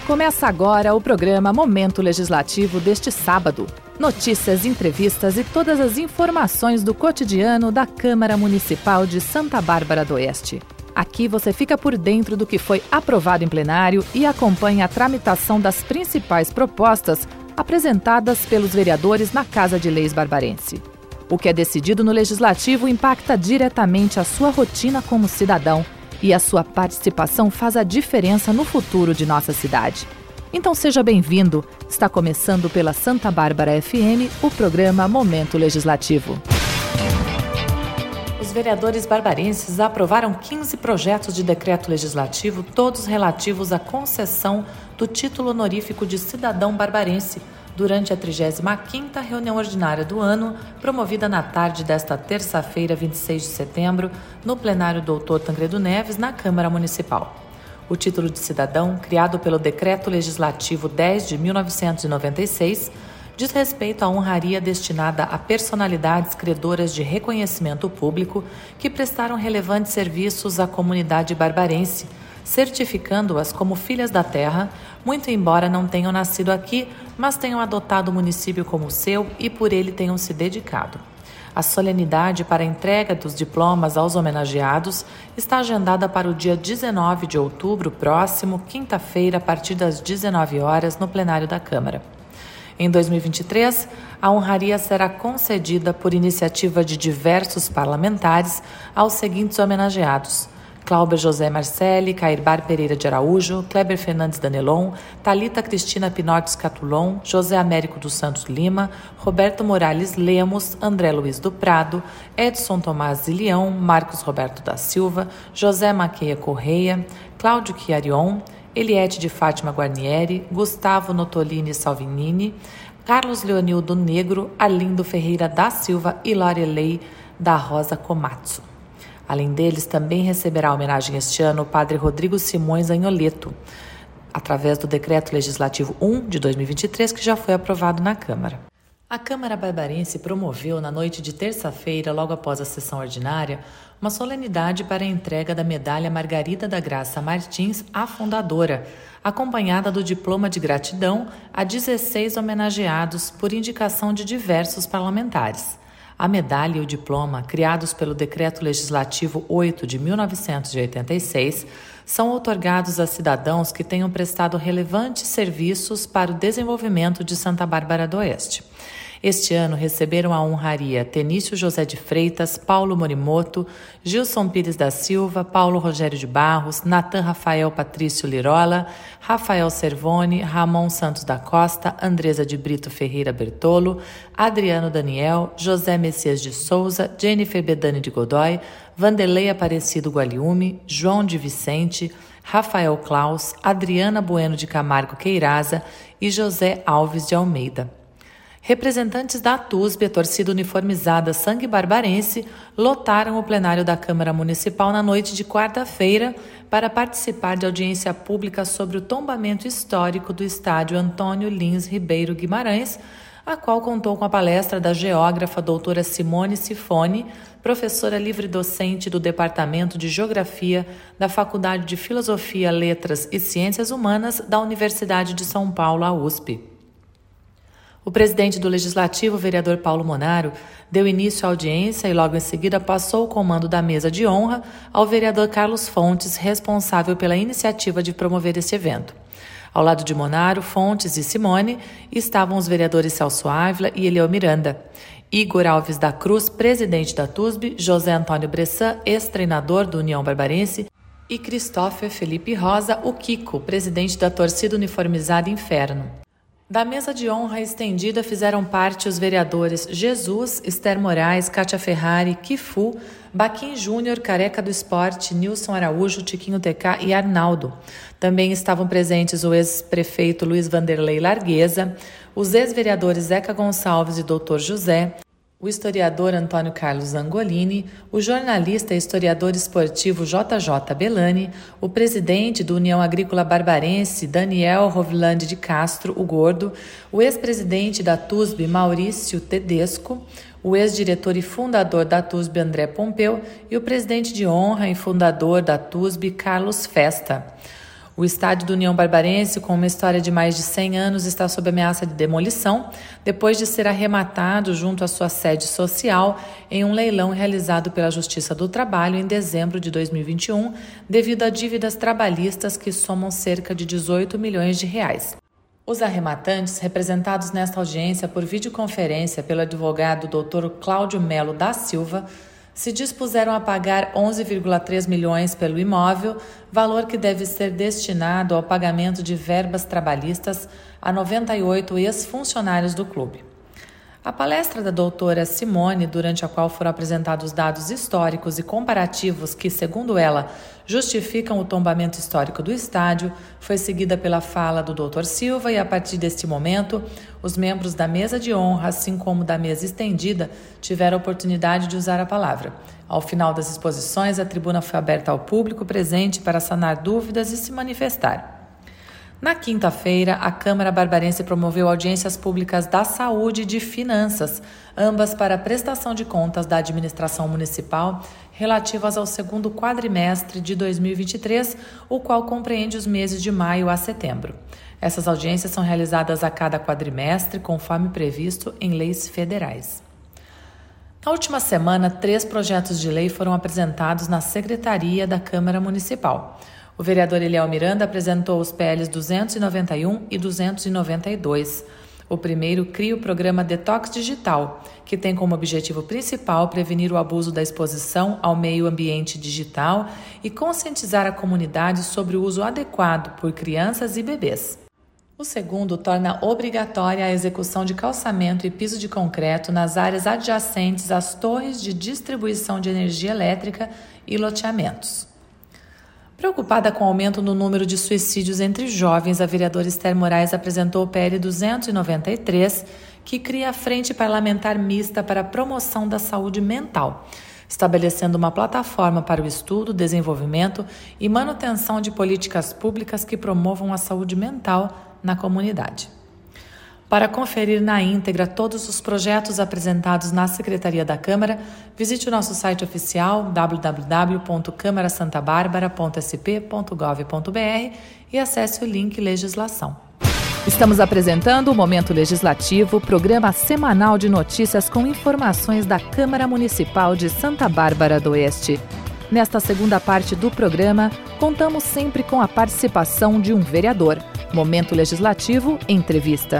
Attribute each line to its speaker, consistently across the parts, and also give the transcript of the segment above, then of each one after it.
Speaker 1: Começa agora o programa Momento Legislativo deste sábado. Notícias, entrevistas e todas as informações do cotidiano da Câmara Municipal de Santa Bárbara do Oeste. Aqui você fica por dentro do que foi aprovado em plenário e acompanha a tramitação das principais propostas apresentadas pelos vereadores na Casa de Leis barbarense. O que é decidido no Legislativo impacta diretamente a sua rotina como cidadão e a sua participação faz a diferença no futuro de nossa cidade. Então seja bem-vindo. Está começando pela Santa Bárbara FM o programa Momento Legislativo. Os vereadores barbarenses aprovaram 15 projetos de decreto legislativo, todos relativos à concessão do título honorífico de cidadão barbarense, durante a 35ª reunião ordinária do ano, promovida na tarde desta terça-feira, 26 de setembro, no plenário Dr. Tancredo Neves, na Câmara Municipal. O título de cidadão, criado pelo Decreto Legislativo 10 de 1996, diz respeito à honraria destinada a personalidades credoras de reconhecimento público que prestaram relevantes serviços à comunidade barbarense, certificando-as como filhas da terra, muito embora não tenham nascido aqui, mas tenham adotado o município como seu e por ele tenham se dedicado. A solenidade para a entrega dos diplomas aos homenageados está agendada para o dia 19 de outubro próximo, quinta-feira, a partir das 19 horas, no plenário da Câmara. Em 2023, a honraria será concedida por iniciativa de diversos parlamentares aos seguintes homenageados: Cláudia José Marcelli, Cairbar Pereira de Araújo, Kleber Fernandes Danelon, Thalita Cristina Pinotes Catulon, José Américo dos Santos Lima, Roberto Morales Lemos, André Luiz do Prado, Edson Tomás Zilião, Marcos Roberto da Silva, José Maqueia Correia, Cláudio Chiarion, Eliette de Fátima Guarnieri, Gustavo Notolini Salvinini, Carlos Leonildo Negro, Arlindo Ferreira da Silva e Lorelei da Rosa Komatsu. Além deles, também receberá homenagem este ano o padre Rodrigo Simões Agnoleto, através do Decreto Legislativo 1 de 2023, que já foi aprovado na Câmara. A Câmara Barbarense promoveu, na noite de terça-feira, logo após a sessão ordinária, uma solenidade para a entrega da medalha Margarida da Graça Martins à fundadora, acompanhada do diploma de gratidão a 16 homenageados por indicação de diversos parlamentares. A medalha e o diploma, criados pelo Decreto Legislativo 8 de 1986, são outorgados a cidadãos que tenham prestado relevantes serviços para o desenvolvimento de Santa Bárbara do Oeste. Este ano receberam a honraria Tenício José de Freitas, Paulo Morimoto, Gilson Pires da Silva, Paulo Rogério de Barros, Natan Rafael Patrício Lirola, Rafael Servone, Ramon Santos da Costa, Andresa de Brito Ferreira Bertolo, Adriano Daniel, José Messias de Souza, Jennifer Bedani de Godoy, Vanderlei Aparecido Gualiume, João de Vicente, Rafael Klaus, Adriana Bueno de Camargo Queiraza e José Alves de Almeida. Representantes da TUSB, a torcida uniformizada Sangue Barbarense, lotaram o plenário da Câmara Municipal na noite de quarta-feira para participar de audiência pública sobre o tombamento histórico do estádio Antônio Lins Ribeiro Guimarães, a qual contou com a palestra da geógrafa doutora Simone Sifone, professora livre-docente do Departamento de Geografia da Faculdade de Filosofia, Letras e Ciências Humanas da Universidade de São Paulo, a USP. O presidente do Legislativo, o vereador Paulo Monaro, deu início à audiência e logo em seguida passou o comando da mesa de honra ao vereador Carlos Fontes, responsável pela iniciativa de promover este evento. Ao lado de Monaro, Fontes e Simone estavam os vereadores Celso Ávila e Eliel Miranda. Igor Alves da Cruz, presidente da TUSB, José Antônio Bressan, ex-treinador do União Barbarense, e Christopher Felipe Rosa, o Kiko, presidente da torcida uniformizada Inferno. Da mesa de honra estendida fizeram parte os vereadores Jesus, Esther Moraes, Kátia Ferrari, Kifu, Baquim Júnior, Careca do Esporte, Nilson Araújo, Tiquinho TK e Arnaldo. Também estavam presentes o ex-prefeito Luiz Vanderlei Largueza, os ex-vereadores Zeca Gonçalves e Dr. José, o historiador Antônio Carlos Angolini, o jornalista e historiador esportivo JJ Belani, o presidente do União Agrícola Barbarense Daniel Rovlandi de Castro, o Gordo, o ex-presidente da TUSB Maurício Tedesco, o ex-diretor e fundador da TUSB André Pompeu e o presidente de honra e fundador da TUSB Carlos Festa. O estádio do União Barbarense, com uma história de mais de 100 anos, está sob ameaça de demolição, depois de ser arrematado junto à sua sede social em um leilão realizado pela Justiça do Trabalho em dezembro de 2021, devido a dívidas trabalhistas que somam cerca de 18 milhões de reais. Os arrematantes, representados nesta audiência por videoconferência pelo advogado Dr. Cláudio Melo da Silva, se dispuseram a pagar 11,3 milhões pelo imóvel, valor que deve ser destinado ao pagamento de verbas trabalhistas a 98 ex-funcionários do clube. A palestra da doutora Simone, durante a qual foram apresentados dados históricos e comparativos que, segundo ela, justificam o tombamento histórico do estádio, foi seguida pela fala do Dr. Silva e, a partir deste momento, os membros da mesa de honra, assim como da mesa estendida, tiveram a oportunidade de usar a palavra. Ao final das exposições, a tribuna foi aberta ao público presente para sanar dúvidas e se manifestar. Na quinta-feira, a Câmara Barbarense promoveu audiências públicas da saúde e de finanças, ambas para a prestação de contas da administração municipal relativas ao segundo quadrimestre de 2023, o qual compreende os meses de maio a setembro. Essas audiências são realizadas a cada quadrimestre, conforme previsto em leis federais. Na última semana, 3 projetos de lei foram apresentados na Secretaria da Câmara Municipal. O vereador Eliel Miranda apresentou os PLs 291 e 292. O primeiro cria o programa Detox Digital, que tem como objetivo principal prevenir o abuso da exposição ao meio ambiente digital e conscientizar a comunidade sobre o uso adequado por crianças e bebês. O segundo torna obrigatória a execução de calçamento e piso de concreto nas áreas adjacentes às torres de distribuição de energia elétrica e loteamentos. Preocupada com o aumento no número de suicídios entre jovens, a vereadora Esther Moraes apresentou o PL 293, que cria a Frente Parlamentar Mista para a Promoção da Saúde Mental, estabelecendo uma plataforma para o estudo, desenvolvimento e manutenção de políticas públicas que promovam a saúde mental na comunidade. Para conferir na íntegra todos os projetos apresentados na Secretaria da Câmara, visite o nosso site oficial www.câmarasantabarbara.sp.gov.br e acesse o link Legislação. Estamos apresentando o Momento Legislativo, programa semanal de notícias com informações da Câmara Municipal de Santa Bárbara do Oeste. Nesta segunda parte do programa, contamos sempre com a participação de um vereador. Momento Legislativo, entrevista.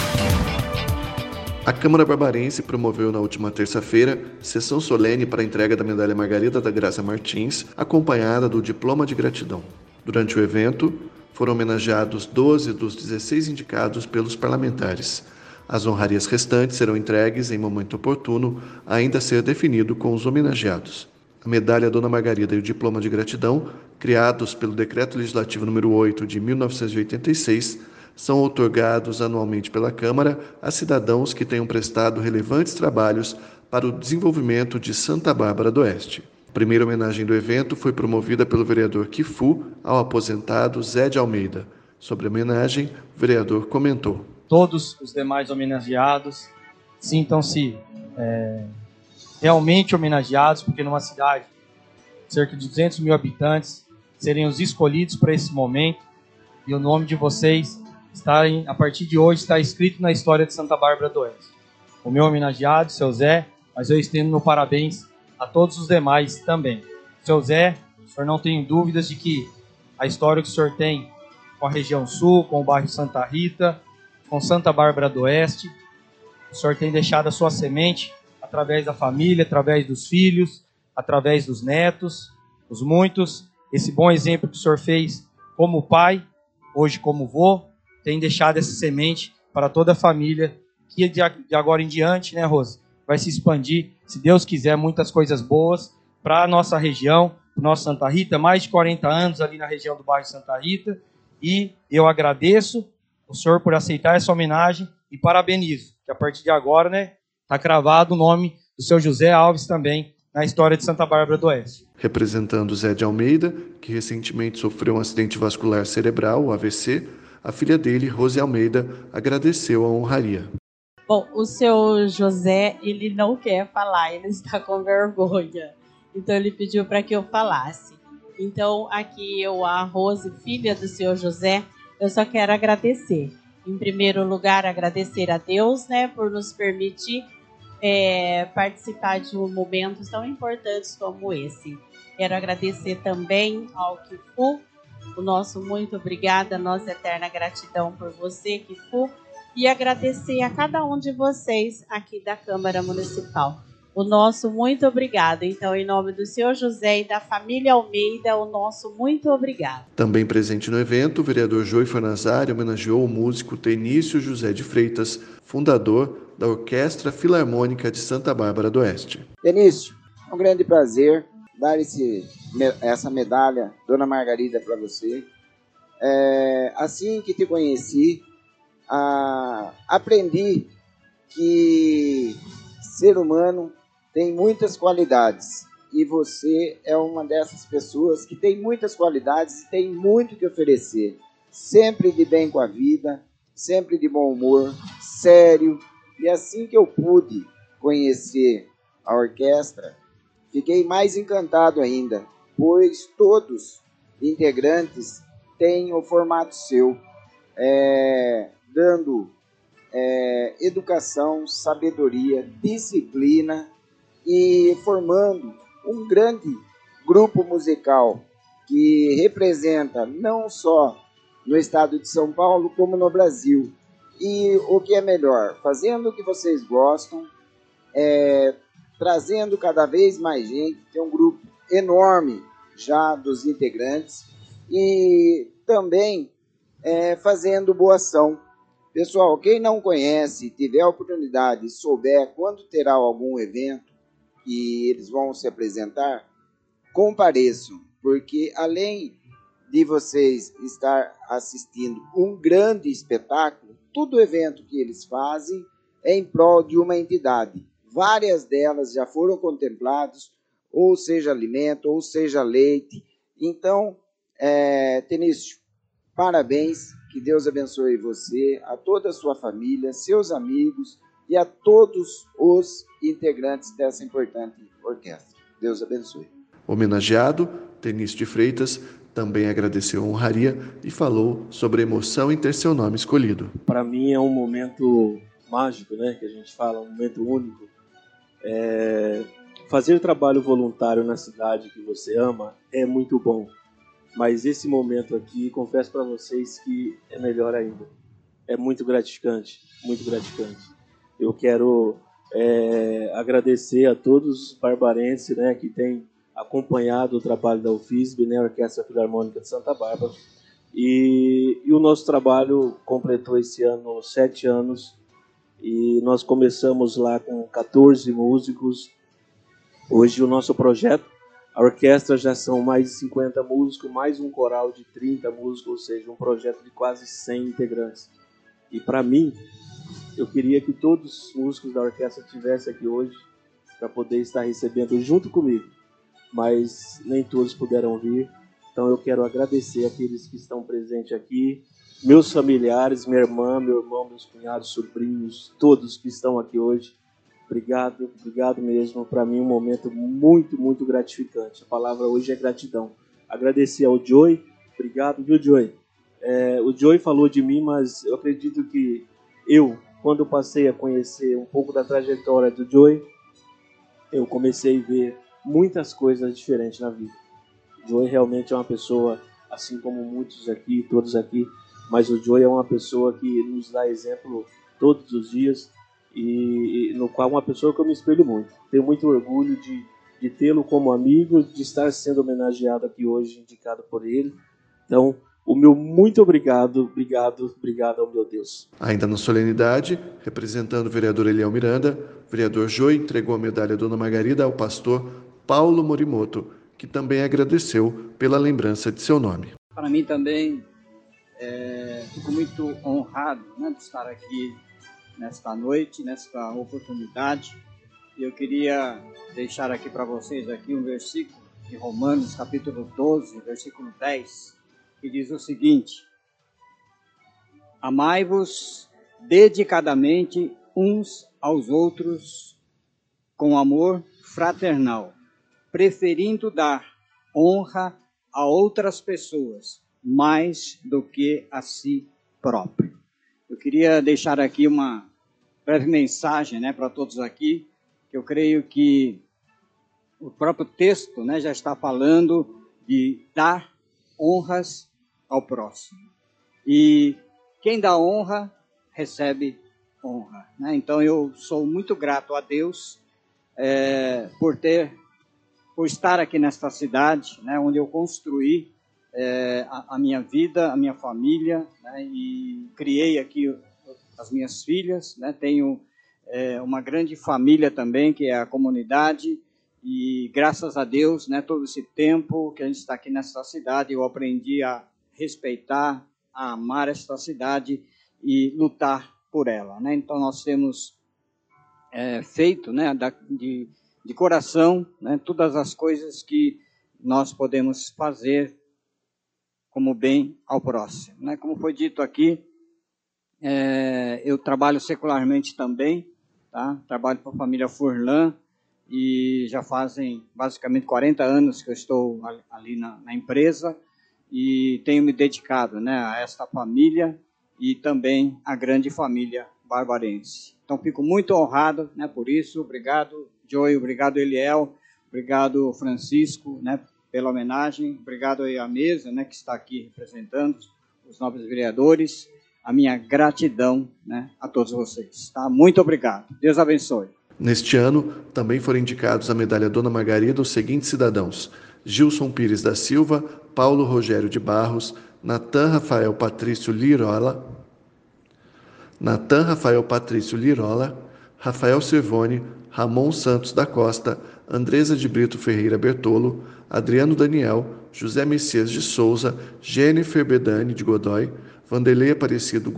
Speaker 2: A Câmara Barbarense promoveu na última terça-feira sessão solene para a entrega da Medalha Margarida da Graça Martins, acompanhada do Diploma de Gratidão. Durante o evento, foram homenageados 12 dos 16 indicados pelos parlamentares. As honrarias restantes serão entregues em momento oportuno, ainda a ser definido com os homenageados. A Medalha Dona Margarida e o Diploma de Gratidão, criados pelo Decreto Legislativo nº 8 de 1986, são outorgados anualmente pela Câmara a cidadãos que tenham prestado relevantes trabalhos para o desenvolvimento de Santa Bárbara do Oeste. A primeira homenagem do evento foi promovida pelo vereador Quifu ao aposentado Zé de Almeida. Sobre a homenagem, o vereador comentou:
Speaker 3: todos os demais homenageados sintam-se realmente homenageados, porque numa cidade de cerca de 200 mil habitantes, serem os escolhidos para esse momento, e o nome de vocês a partir de hoje está escrito na história de Santa Bárbara do Oeste. O meu homenageado, seu Zé, mas eu estendo meu parabéns a todos os demais também. Seu Zé, o senhor não tem dúvidas de que a história que o senhor tem com a região sul, com o bairro Santa Rita, com Santa Bárbara do Oeste, o senhor tem deixado a sua semente através da família, através dos filhos, através dos netos, os muitos. Esse bom exemplo que o senhor fez como pai, hoje como vô, tem deixado essa semente para toda a família, que de agora em diante, né, Rose, vai se expandir, se Deus quiser, muitas coisas boas para a nossa região, para o nosso Santa Rita, mais de 40 anos ali na região do bairro Santa Rita, e eu agradeço o senhor por aceitar essa homenagem e parabenizo, que a partir de agora, né, está cravado o nome do seu José Alves também na história de Santa Bárbara do Oeste.
Speaker 2: Representando Zé de Almeida, que recentemente sofreu um acidente vascular cerebral, o AVC, a filha dele, Rose Almeida, agradeceu a honraria.
Speaker 4: Bom, o seu José, ele não quer falar, ele está com vergonha. Então ele pediu para que eu falasse. Então, aqui eu, a Rose, filha do senhor José, eu só quero agradecer. Em primeiro lugar, agradecer a Deus, né, por nos permitir participar de momentos tão importantes como esse. Quero agradecer também ao Kifu, o nosso muito obrigada, nossa eterna gratidão por você, Kifu, e agradecer a cada um de vocês aqui da Câmara Municipal. O nosso muito obrigado. Então, em nome do senhor José e da família Almeida, o nosso muito obrigado.
Speaker 2: Também presente no evento, o vereador Joey Fornazari homenageou o músico Tenício José de Freitas, fundador da Orquestra Filarmônica de Santa Bárbara do Oeste.
Speaker 5: Tenício, é um grande prazer dar essa medalha, Dona Margarida, para você. Assim que te conheci, aprendi que ser humano tem muitas qualidades e você é uma dessas pessoas que tem muitas qualidades e tem muito que oferecer. Sempre de bem com a vida, sempre de bom humor, sério. E assim que eu pude conhecer a orquestra, fiquei mais encantado ainda, pois todos integrantes têm o formato seu, dando educação, sabedoria, disciplina e formando um grande grupo musical que representa não só no estado de São Paulo, como no Brasil. E o que é melhor, fazendo o que vocês gostam, trazendo cada vez mais gente, tem um grupo enorme já dos integrantes, e também fazendo boa ação. Pessoal, quem não conhece, tiver a oportunidade, souber quando terá algum evento que eles vão se apresentar, compareçam, porque além de vocês estar assistindo um grande espetáculo, todo evento que eles fazem é em prol de uma entidade. Várias delas já foram contempladas, ou seja alimento, ou seja leite. Então, Tenício, parabéns, que Deus abençoe você, a toda a sua família, seus amigos e a todos os integrantes dessa importante orquestra. Deus abençoe.
Speaker 2: Homenageado, Tenício de Freitas também agradeceu a honraria e falou sobre a emoção em ter seu nome escolhido.
Speaker 6: Para mim é um momento mágico, né, que a gente fala, um momento único. Fazer trabalho voluntário na cidade que você ama é muito bom. Mas esse momento aqui, confesso para vocês que é melhor ainda. É muito gratificante, muito gratificante. Eu quero agradecer a todos os barbarenses, né, que têm acompanhado o trabalho da UFISB, né, a Orquestra Filarmônica de Santa Bárbara. E o nosso trabalho completou esse ano 7 anos. E nós começamos lá com 14 músicos. Hoje o nosso projeto, a orquestra já são mais de 50 músicos, mais um coral de 30 músicos, ou seja, um projeto de quase 100 integrantes. E para mim, eu queria que todos os músicos da orquestra estivessem aqui hoje para poder estar recebendo junto comigo, mas nem todos puderam vir. Então eu quero agradecer aqueles que estão presentes aqui, meus familiares, minha irmã, meu irmão, meus cunhados, sobrinhos, todos que estão aqui hoje. Obrigado, obrigado mesmo. Para mim, um momento muito, muito gratificante. A palavra hoje é gratidão. Agradecer ao Joey. Obrigado, viu, Joey? O Joey falou de mim, mas eu acredito que eu, quando passei a conhecer um pouco da trajetória do Joey, eu comecei a ver muitas coisas diferentes na vida. O Joey realmente é uma pessoa, assim como muitos aqui, todos aqui, mas o Joey é uma pessoa que nos dá exemplo todos os dias, e no qual uma pessoa que eu me espelho muito. Tenho muito orgulho de tê-lo como amigo, de estar sendo homenageado aqui hoje, indicado por ele. Então, o meu muito obrigado ao meu Deus.
Speaker 2: Ainda na solenidade, representando o vereador Eliel Miranda, o vereador Joey entregou a medalha Dona Margarida ao pastor Paulo Morimoto, que também agradeceu pela lembrança de seu nome.
Speaker 7: Para mim também, fico muito honrado, né, de estar aqui nesta noite, nesta oportunidade. E eu queria deixar aqui para vocês aqui um versículo de Romanos, capítulo 12, versículo 10, que diz o seguinte: amai-vos dedicadamente uns aos outros com amor fraternal, preferindo dar honra a outras pessoas mais do que a si próprio. Eu queria deixar aqui uma breve mensagem, né, para todos aqui, que eu creio que o próprio texto, né, já está falando de dar honras ao próximo. E quem dá honra, recebe honra, né? Então eu sou muito grato a Deus por estar aqui nesta cidade, né, onde eu construí a minha vida, a minha família, né, e criei aqui as minhas filhas, né? Tenho uma grande família também, que é a comunidade, e graças a Deus, né, todo esse tempo que a gente está aqui nessa cidade, eu aprendi a respeitar, a amar esta cidade e lutar por ela, né? Então nós temos feito, né, de coração, né, todas as coisas que nós podemos fazer como bem ao próximo, né? Como foi dito aqui, eu trabalho secularmente também, tá? Trabalho para a família Furlan e já fazem basicamente 40 anos que eu estou ali na empresa e tenho me dedicado, né, a esta família e também a grande família barbarense. Então fico muito honrado, né, por isso. Obrigado, Joey, obrigado, Eliel, obrigado, Francisco, né, pela homenagem. Obrigado aí à mesa, né, que está aqui representando os nobres vereadores. A minha gratidão, né, a todos vocês. Tá? Muito obrigado. Deus abençoe.
Speaker 2: Neste ano, também foram indicados à medalha Dona Margarida os seguintes cidadãos: Gilson Pires da Silva, Paulo Rogério de Barros, Natan Rafael Patrício Lirola, Rafael Cervoni, Ramon Santos da Costa, Andresa de Brito Ferreira Bertolo, Adriano Daniel, José Messias de Souza, Jennifer Bedani de Godoy, Vanderlei Aparecido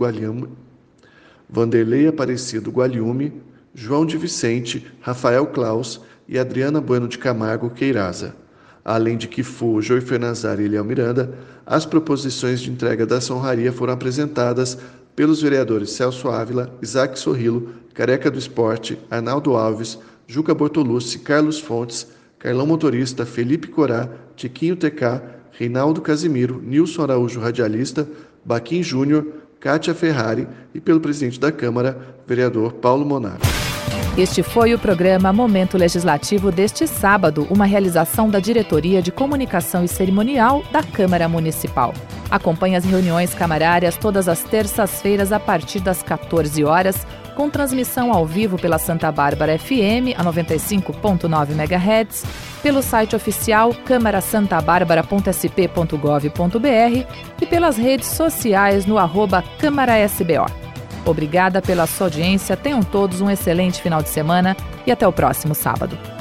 Speaker 2: Gualiume, João de Vicente, Rafael Claus e Adriana Bueno de Camargo Queiraza. Além de Kifu, Joey Fernazari e Eliel Miranda, as proposições de entrega dessa honraria foram apresentadas pelos vereadores Celso Ávila, Isaac Sorrilo, Careca do Esporte, Arnaldo Alves, Juca Bortolucci, Carlos Fontes, Carlão Motorista, Felipe Corá, Tiquinho TK, Reinaldo Casimiro, Nilson Araújo Radialista, Baquim Júnior, Kátia Ferrari e pelo presidente da Câmara, vereador Paulo Monaro.
Speaker 1: Este foi o programa Momento Legislativo deste sábado, uma realização da Diretoria de Comunicação e Cerimonial da Câmara Municipal. Acompanhe as reuniões camarárias todas as terças-feiras a partir das 14 horas, com transmissão ao vivo pela Santa Bárbara FM, a 95.9 MHz, pelo site oficial camarasantabarbara.sp.gov.br e pelas redes sociais no @CâmaraSBO. Obrigada pela sua audiência, tenham todos um excelente final de semana e até o próximo sábado.